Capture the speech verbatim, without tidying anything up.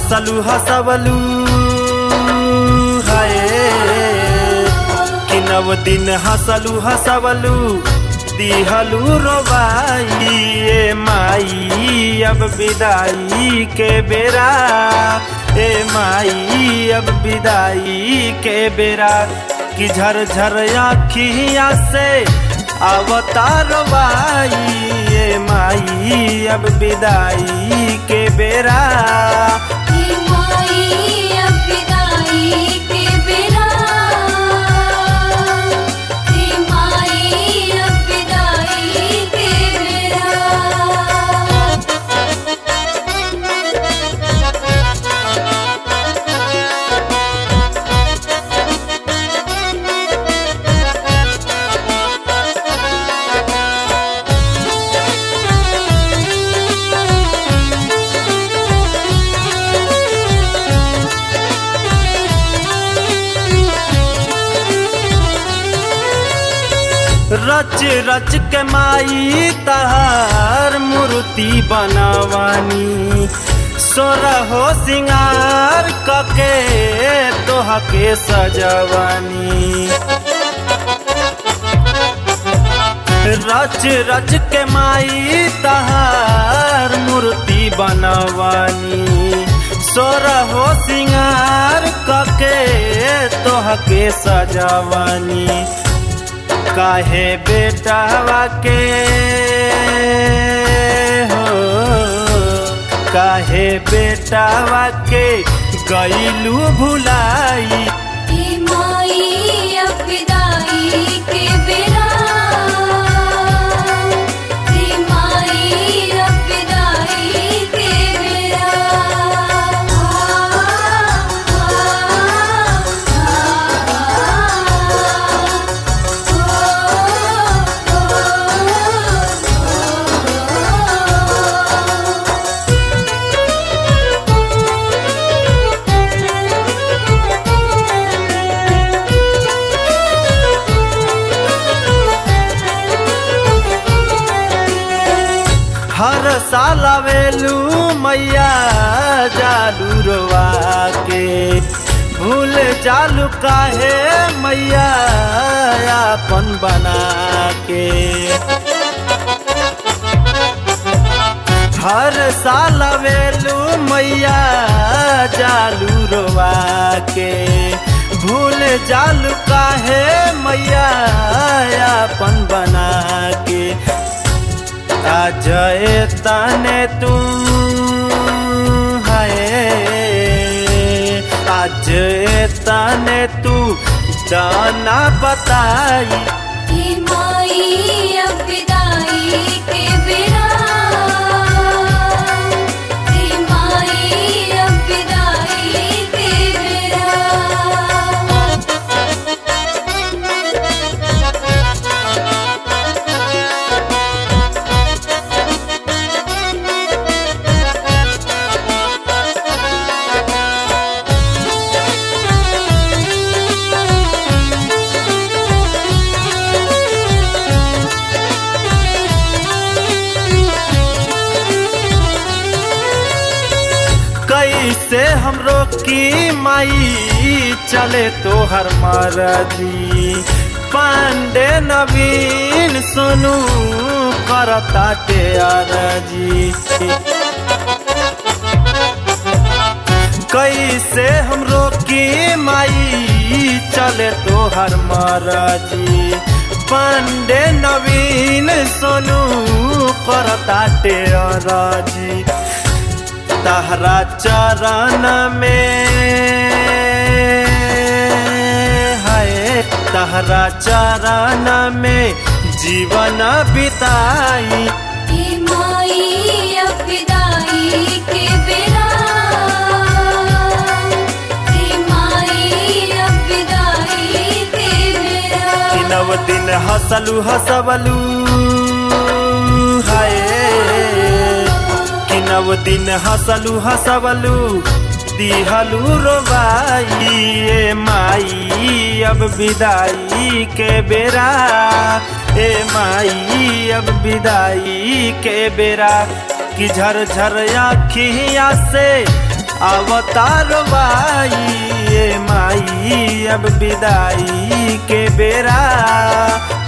हसलू हसवलू हाय कि नव दिन हसलू हसवलू दिहलू रोबाई ए माई अब विदाई के बेरा ए माई अब विदाई के बेरा कि झर झर आँखिया से अवतार बाई ए माई अब विदाई के बेरा ए माई अब विदाई के बेरा ए माई अब विदाई के बेरा। रच रच के माई तहार मूर्ति बनवानी सोरा हो सिंगार कके तोहा के सजवानी रच रच के माई तहार मूर्ति बनवानी सोरा हो सिंगार कके तोहा के सजवानी काहे बेटावा के हो काहे बेटावा के गईलू भुलाई ए माई अब विदाई के बेरा ए माई अब विदाई के बेरा। हर साल आवेलू मैया जालू रोवा के भूल जालू काहे मैया अपन बना के हर साल आवेलू मैया जालू रोवा के भूल जालू काहे मैया अपन बना के अजय तने तू हाय अजय तने तू जाना बताई ए माई अब विदाई के बेरा ए माई अब विदाई के बेरा। कैसे हम रोकी माई चले तो हर मरजी पांडे नवीन सोनू करता ते अरजी कैसे हम रोकी माई चले तो हर मरजी पांडे नवीन सोनू करता ते अरजी तहरा चरण में है तहरा चरण में जीवन बिताई ए माई अब विदाई के बेरा ए माई अब विदाई के बेरा। कि नव दिन हसलू हसवलू हाय कि नव दिन हसलू हसवलू दिहलू रोबाई ए माई अब विदाई के बेरा ए माई अब विदाई के बेरा कि झर झर आँखिया से अवतार माई ए माई अब विदाई के बेरा